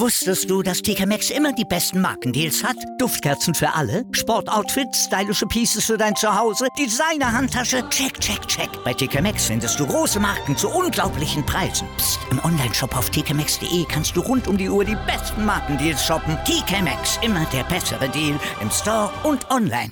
Wusstest du, dass TK Maxx immer die besten Markendeals hat? Duftkerzen für alle, Sportoutfits, stylische Pieces für dein Zuhause, Designer-Handtasche, check, check, check. Bei TK Maxx findest du große Marken zu unglaublichen Preisen. Psst. Im Onlineshop auf tkmaxx.de kannst du rund um die Uhr die besten Markendeals shoppen. TK Maxx, immer der bessere Deal im Store und online.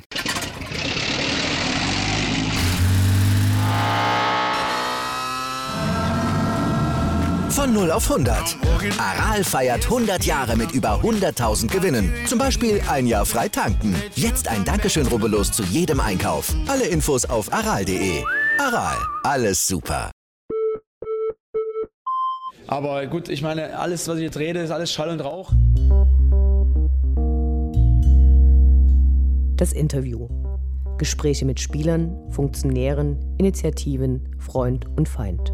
Von 0 auf 100. Aral feiert 100 Jahre mit über 100.000 Gewinnen. Zum Beispiel ein Jahr frei tanken. Jetzt ein Dankeschön, rubbellos zu jedem Einkauf. Alle Infos auf aral.de. Aral, alles super. Aber gut, ich meine, alles, was ich jetzt rede, ist alles Schall und Rauch. Das Interview. Gespräche mit Spielern, Funktionären, Initiativen, Freund und Feind.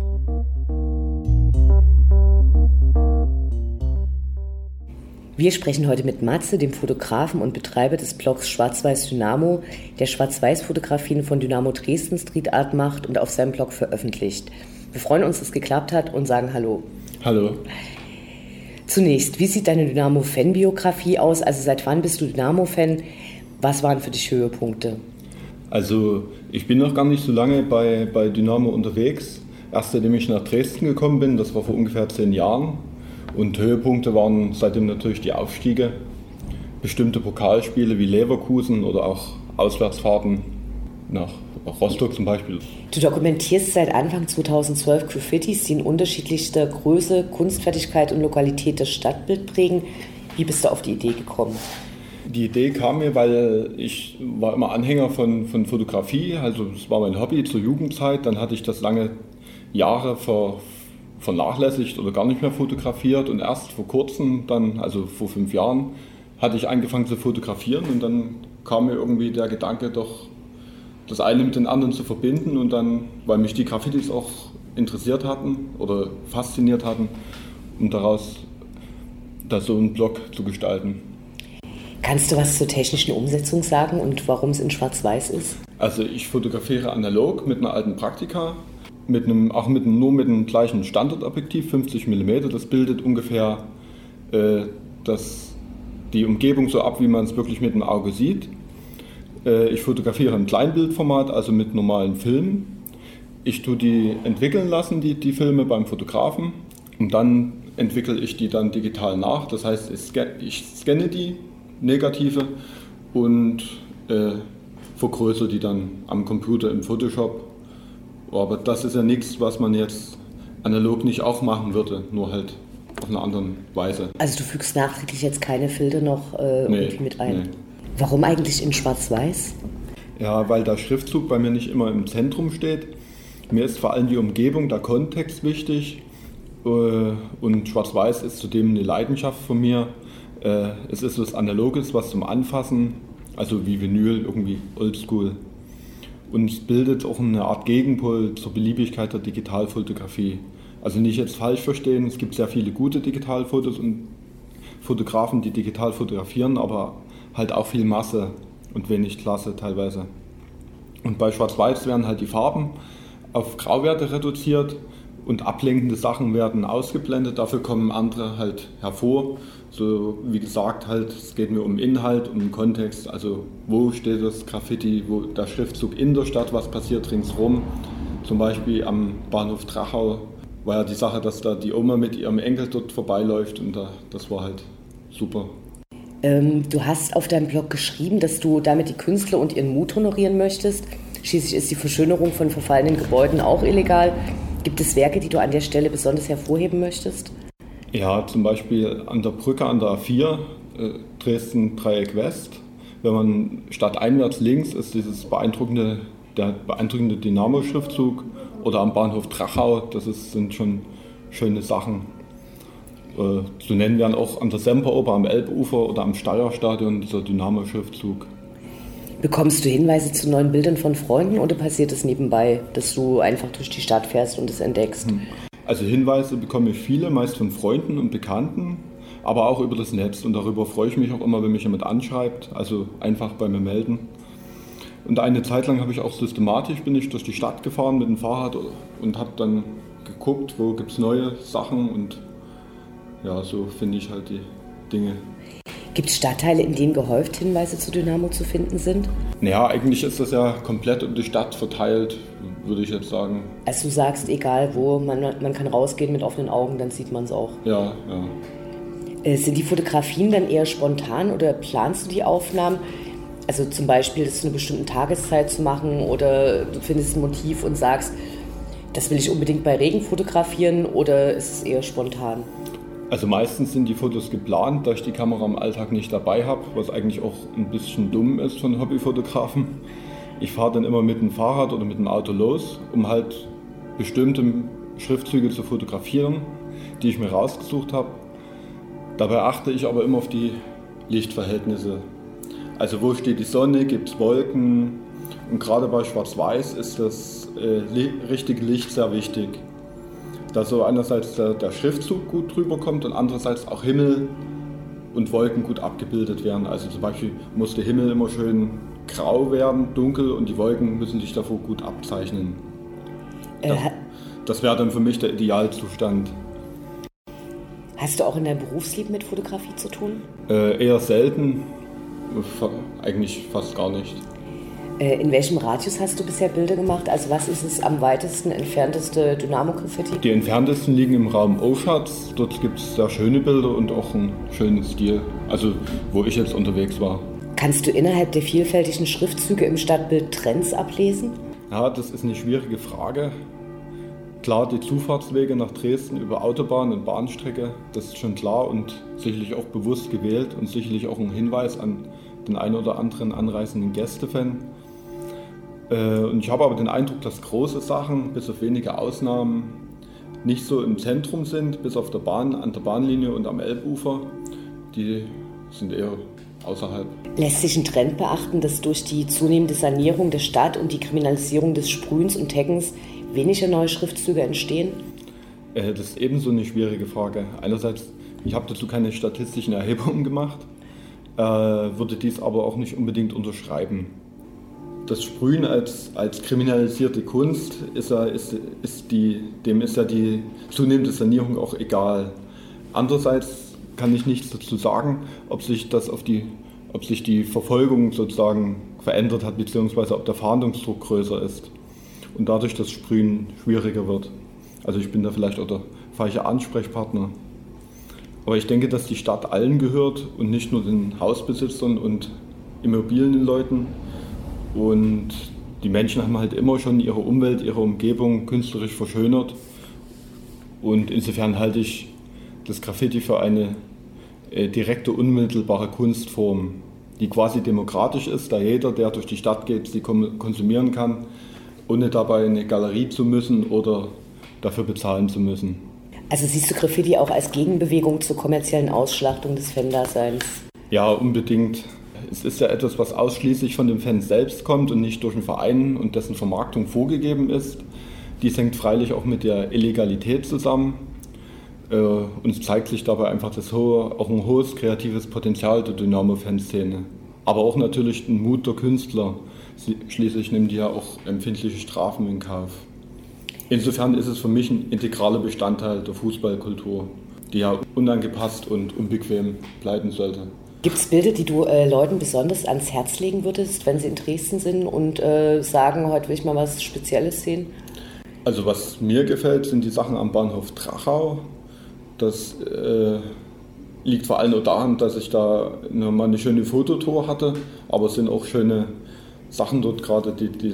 Wir sprechen heute mit Matze, dem Fotografen und Betreiber des Blogs Schwarz-Weiß Dynamo, der Schwarz-Weiß-Fotografien von Dynamo Dresden Street Art macht und auf seinem Blog veröffentlicht. Wir freuen uns, dass es geklappt hat und sagen Hallo. Hallo. Zunächst, wie sieht deine Dynamo-Fan-Biografie aus? Also seit wann bist du Dynamo-Fan? Was waren für dich Höhepunkte? Also ich bin noch gar nicht so lange bei Dynamo unterwegs. Erst seitdem ich nach Dresden gekommen bin, das war vor ungefähr 10 Jahren. Und Höhepunkte waren seitdem natürlich die Aufstiege, bestimmte Pokalspiele wie Leverkusen oder auch Auswärtsfahrten nach Rostock zum Beispiel. Du dokumentierst seit Anfang 2012 Graffitis, die in unterschiedlichster Größe, Kunstfertigkeit und Lokalität das Stadtbild prägen. Wie bist du auf die Idee gekommen? Die Idee kam mir, weil ich war immer Anhänger von Fotografie, also es war mein Hobby zur Jugendzeit. Dann hatte ich das lange Jahre vernachlässigt oder gar nicht mehr fotografiert und erst vor kurzem, dann, also vor 5 Jahren, hatte ich angefangen zu fotografieren und dann kam mir irgendwie der Gedanke, doch das eine mit dem anderen zu verbinden und dann, weil mich die Graffitis auch interessiert hatten oder fasziniert hatten, um daraus da so einen Blog zu gestalten. Kannst du was zur technischen Umsetzung sagen und warum es in Schwarz-Weiß ist? Also ich fotografiere analog mit einer alten Praktika, nur mit dem gleichen Standardobjektiv, 50 mm. Das bildet ungefähr die Umgebung so ab, wie man es wirklich mit dem Auge sieht. Ich fotografiere im Kleinbildformat, also mit normalen Filmen. Ich tue die entwickeln lassen, die Filme beim Fotografen. Und dann entwickle ich die dann digital nach. Das heißt, ich scanne die Negative und vergrößere die dann am Computer im Photoshop. Aber das ist ja nichts, was man jetzt analog nicht auch machen würde, nur halt auf eine andere Weise. Also du fügst nachträglich jetzt keine Filter noch irgendwie mit ein? Nee. Warum eigentlich in Schwarz-Weiß? Ja, weil der Schriftzug bei mir nicht immer im Zentrum steht. Mir ist vor allem die Umgebung, der Kontext wichtig. Und Schwarz-Weiß ist zudem eine Leidenschaft von mir. Es ist was Analoges, was zum Anfassen, also wie Vinyl, irgendwie oldschool. Und es bildet auch eine Art Gegenpol zur Beliebigkeit der Digitalfotografie. Also nicht jetzt falsch verstehen, es gibt sehr viele gute Digitalfotos und Fotografen, die digital fotografieren, aber halt auch viel Masse und wenig Klasse teilweise. Und bei Schwarz-Weiß werden halt die Farben auf Grauwerte reduziert und ablenkende Sachen werden ausgeblendet, dafür kommen andere halt hervor. So wie gesagt, halt, es geht mir um Inhalt, um den Kontext, also wo steht das Graffiti, wo der Schriftzug in der Stadt, was passiert ringsrum. Zum Beispiel am Bahnhof Drachau war ja die Sache, dass da die Oma mit ihrem Enkel dort vorbeiläuft und das war halt super. Du hast auf deinem Blog geschrieben, dass du damit die Künstler und ihren Mut honorieren möchtest. Schließlich ist die Verschönerung von verfallenen Gebäuden auch illegal. Gibt es Werke, die du an der Stelle besonders hervorheben möchtest? Ja, zum Beispiel an der Brücke an der A4, Dresden Dreieck West. Wenn man stadteinwärts links ist der beeindruckende Dynamo-Schriftzug oder am Bahnhof Drachau, sind schon schöne Sachen. Zu nennen wären auch an der Semperoper am Elbufer oder am Steierstadion dieser Dynamo-Schriftzug. Bekommst du Hinweise zu neuen Bildern von Freunden oder passiert es nebenbei, dass du einfach durch die Stadt fährst und es entdeckst? Also Hinweise bekomme ich viele, meist von Freunden und Bekannten, aber auch über das Netz. Und darüber freue ich mich auch immer, wenn mich jemand anschreibt, also einfach bei mir melden. Und eine Zeit lang habe ich auch systematisch, bin ich durch die Stadt gefahren mit dem Fahrrad und habe dann geguckt, wo gibt es neue Sachen und ja, so finde ich halt die Dinge. Gibt es Stadtteile, in denen gehäuft Hinweise zu Dynamo zu finden sind? Naja, eigentlich ist das ja komplett um die Stadt verteilt, würde ich jetzt sagen. Also du sagst, egal wo, man kann rausgehen mit offenen Augen, dann sieht man es auch. Ja. Sind die Fotografien dann eher spontan oder planst du die Aufnahmen? Also zum Beispiel, das zu einer bestimmten Tageszeit zu machen oder du findest ein Motiv und sagst, das will ich unbedingt bei Regen fotografieren oder ist es eher spontan? Also meistens sind die Fotos geplant, da ich die Kamera im Alltag nicht dabei habe, was eigentlich auch ein bisschen dumm ist von Hobbyfotografen. Ich fahre dann immer mit dem Fahrrad oder mit dem Auto los, um halt bestimmte Schriftzüge zu fotografieren, die ich mir rausgesucht habe. Dabei achte ich aber immer auf die Lichtverhältnisse. Also wo steht die Sonne, gibt es Wolken und gerade bei Schwarz-Weiß ist das richtige Licht sehr wichtig. Da so einerseits der Schriftzug gut drüber kommt und andererseits auch Himmel und Wolken gut abgebildet werden. Also zum Beispiel muss der Himmel immer schön grau werden, dunkel und die Wolken müssen sich davor gut abzeichnen. Das wäre dann für mich der Idealzustand. Hast du auch in deinem Berufsleben mit Fotografie zu tun? Eher selten, eigentlich fast gar nicht. In welchem Radius hast du bisher Bilder gemacht? Also was ist es am weitesten entfernteste Dynamo-Graffiti? Die entferntesten liegen im Raum Oschatz. Dort gibt es sehr schöne Bilder und auch einen schönen Stil, also wo ich jetzt unterwegs war. Kannst du innerhalb der vielfältigen Schriftzüge im Stadtbild Trends ablesen? Ja, das ist eine schwierige Frage. Klar, die Zufahrtswege nach Dresden über Autobahn und Bahnstrecke, das ist schon klar und sicherlich auch bewusst gewählt und sicherlich auch ein Hinweis an den einen oder anderen anreisenden Gästefan. Und ich habe aber den Eindruck, dass große Sachen, bis auf wenige Ausnahmen, nicht so im Zentrum sind, bis auf der Bahn, an der Bahnlinie und am Elbufer. Die sind eher außerhalb. Lässt sich ein Trend beachten, dass durch die zunehmende Sanierung der Stadt und die Kriminalisierung des Sprühens und Taggens weniger neue Schriftzüge entstehen? Das ist ebenso eine schwierige Frage. Einerseits, ich habe dazu keine statistischen Erhebungen gemacht, würde dies aber auch nicht unbedingt unterschreiben. Das Sprühen als kriminalisierte Kunst dem ist ja die zunehmende Sanierung auch egal. Andererseits kann ich nichts dazu sagen, ob sich die Verfolgung sozusagen verändert hat, beziehungsweise ob der Fahndungsdruck größer ist und dadurch das Sprühen schwieriger wird. Also ich bin da vielleicht auch der falsche Ansprechpartner. Aber ich denke, dass die Stadt allen gehört und nicht nur den Hausbesitzern und Immobilienleuten. Und die Menschen haben halt immer schon ihre Umwelt, ihre Umgebung künstlerisch verschönert. Und insofern halte ich das Graffiti für eine direkte, unmittelbare Kunstform, die quasi demokratisch ist, da jeder, der durch die Stadt geht, sie konsumieren kann, ohne dabei in eine Galerie zu müssen oder dafür bezahlen zu müssen. Also siehst du Graffiti auch als Gegenbewegung zur kommerziellen Ausschlachtung des Fan-Daseins? Ja, unbedingt. Es ist ja etwas, was ausschließlich von dem Fan selbst kommt und nicht durch einen Verein und dessen Vermarktung vorgegeben ist. Dies hängt freilich auch mit der Illegalität zusammen. Und es zeigt sich dabei einfach auch ein hohes kreatives Potenzial der Dynamo-Fanszene. Aber auch natürlich den Mut der Künstler. Schließlich nehmen die ja auch empfindliche Strafen in Kauf. Insofern ist es für mich ein integraler Bestandteil der Fußballkultur, die ja unangepasst und unbequem bleiben sollte. Gibt es Bilder, die du Leuten besonders ans Herz legen würdest, wenn sie in Dresden sind und sagen, heute will ich mal was Spezielles sehen? Also was mir gefällt, sind die Sachen am Bahnhof Drachau. Das liegt vor allem nur daran, dass ich da mal eine schöne Fototour hatte, aber es sind auch schöne Sachen dort, gerade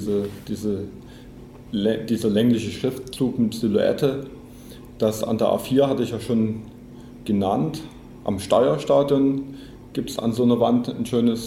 dieser längliche Schriftzug mit Silhouette. Das an der A4 hatte ich ja schon genannt. Am Steierstadion gibt es an so einer Wand einen schönen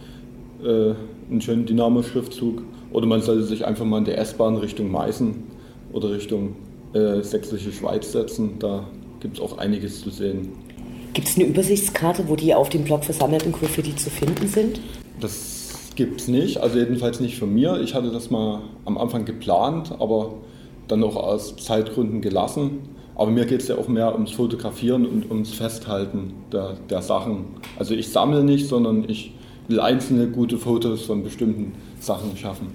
Dynamo-Schriftzug. Oder man sollte sich einfach mal in der S-Bahn Richtung Meißen oder Richtung Sächsische Schweiz setzen. Da gibt es auch einiges zu sehen. Gibt es eine Übersichtskarte, wo die auf dem Blog versammelten Graffiti zu finden sind? Das gibt es nicht, also jedenfalls nicht von mir. Ich hatte das mal am Anfang geplant, aber dann auch aus Zeitgründen gelassen. Aber mir geht es ja auch mehr ums Fotografieren und ums Festhalten der Sachen. Also ich sammle nicht, sondern ich will einzelne gute Fotos von bestimmten Sachen schaffen.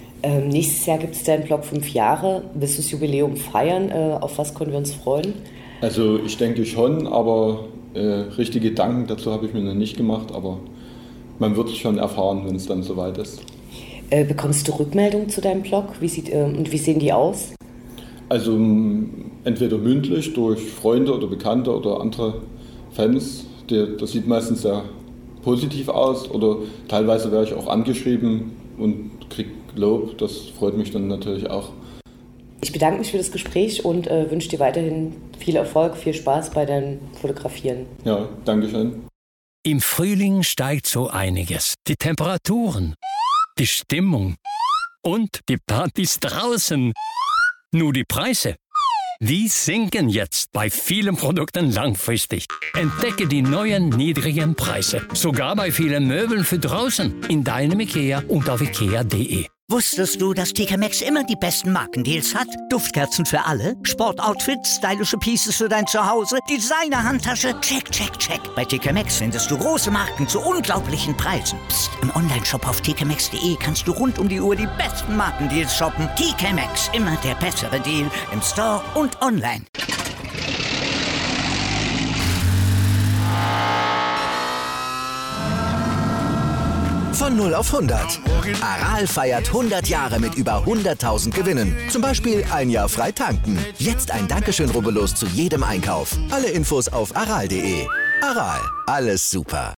Nächstes Jahr gibt es deinen Blog 5 Jahre. Willst du das Jubiläum feiern? Auf was können wir uns freuen? Also ich denke schon, aber richtige Gedanken dazu habe ich mir noch nicht gemacht, aber man wird es schon erfahren, wenn es dann soweit ist. Bekommst du Rückmeldungen zu deinem Blog? Wie sehen die aus? Also entweder mündlich durch Freunde oder Bekannte oder andere Fans. Das sieht meistens sehr positiv aus, oder teilweise werde ich auch angeschrieben und kriege Lob. Das freut mich dann natürlich auch. Ich bedanke mich für das Gespräch und wünsche dir weiterhin viel Erfolg, viel Spaß bei deinem Fotografieren. Ja, danke schön. Im Frühling steigt so einiges. Die Temperaturen, die Stimmung und die Partys draußen. Nur die Preise, die sinken jetzt bei vielen Produkten langfristig. Entdecke die neuen niedrigen Preise, sogar bei vielen Möbeln für draußen, in deinem IKEA und auf ikea.de. Wusstest du, dass TK Maxx immer die besten Markendeals hat? Duftkerzen für alle, Sportoutfits, stylische Pieces für dein Zuhause, Designer-Handtasche, check, check, check. Bei TK Maxx findest du große Marken zu unglaublichen Preisen. Psst. Im Onlineshop auf tkmaxx.de kannst du rund um die Uhr die besten Markendeals shoppen. TK Maxx, immer der bessere Deal im Store und online. Von 0 auf 100. Aral feiert 100 Jahre mit über 100.000 Gewinnen. Zum Beispiel ein Jahr frei tanken. Jetzt ein Dankeschön, rubbellos zu jedem Einkauf. Alle Infos auf aral.de. Aral, alles super.